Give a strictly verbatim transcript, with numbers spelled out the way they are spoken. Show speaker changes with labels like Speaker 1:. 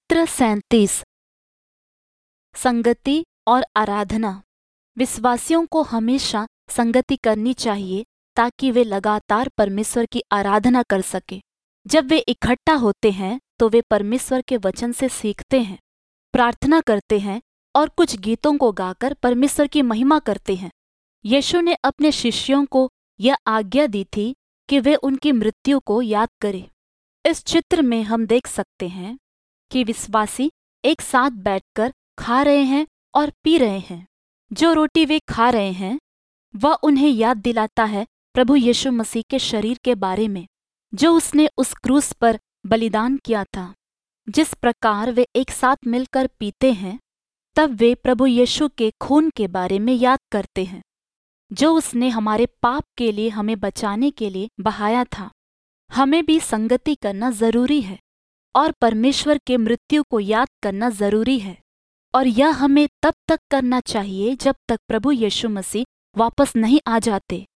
Speaker 1: चित्र सैंतीस। संगति और आराधना। विश्वासियों को हमेशा संगति करनी चाहिए ताकि वे लगातार परमेश्वर की आराधना कर सके। जब वे इकट्ठा होते हैं तो वे परमेश्वर के वचन से सीखते हैं, प्रार्थना करते हैं और कुछ गीतों को गाकर परमेश्वर की महिमा करते हैं। यीशु ने अपने शिष्यों को यह आज्ञा दी थी कि वे उनकी मृत्यु को याद करें। इस चित्र में हम देख सकते हैं कि विश्वासी एक साथ बैठकर खा रहे हैं और पी रहे हैं। जो रोटी वे खा रहे हैं वह उन्हें याद दिलाता है प्रभु यीशु मसीह के शरीर के बारे में, जो उसने उस क्रूस पर बलिदान किया था। जिस प्रकार वे एक साथ मिलकर पीते हैं, तब वे प्रभु यीशु के खून के बारे में याद करते हैं, जो उसने हमारे पाप के लिए हमें बचाने के लिए बहाया था। हमें भी संगति करना जरूरी है और परमेश्वर के मृत्यु को याद करना जरूरी है, और यह हमें तब तक करना चाहिए जब तक प्रभु यीशु मसीह वापस नहीं आ जाते।